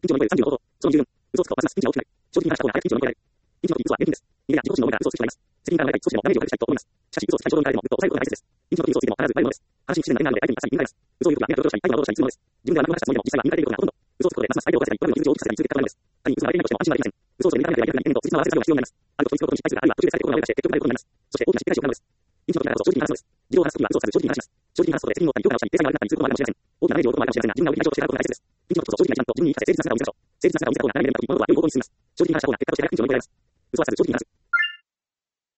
緊急の声35度、その十分、嘘をつくと罰なし、緊急は起きない。正直に話した方が早く緊急の声である。緊急の嘘は厳禁です。逃げや自己主張のみが嘘をつく人がいます。責任から逃れたい、少しでもダメージを回避したいと思います。しかし、嘘をつきたい衝動に駆られても、ぐっと抑えることが大切です。緊急の時嘘をついても必ずバレるものです。話に不自然な面なので相手に明日に見られます。嘘を言うときは目が強調したり、相手の驚したりするものです。自分では何も話したつもりでも実際は見られていることがほとんど。嘘をつくことでますます相手を怒らせたり、悪い傷を大きくさせたりする結果が出るのです。仮に嘘が相手になくしても安心はできません。嘘をつくに至るまでは逆に相手とつじつまを合わせる作業が必要になります。あると取り付くことに失敗する、あるいは途中でされて心が折れ出して結局バレることになります。そして大きな失敗しようがないのです。緊急の時ならこそ正直に話すのです。事情を話すときは嘘をつかず正直に話します。正直に話すことで責任を負ったり、評価をしたり、体裁が悪くなったりすることもあるかもしれません。大きなダメージを負うこともあるかもしれませんが、自分が大きな情報をしていただくことが大切です。緊急の時こそ正直に話していただくことが大切です。緊急の時こそ正直にちゃんと自分に言い聞かせ、誠実な姿を見せましょう。誠実な姿を見せた方が何よりも喜びに進みます。正直に話した方が結果として早く緊急を迎えます。嘘はつかず正直に話す。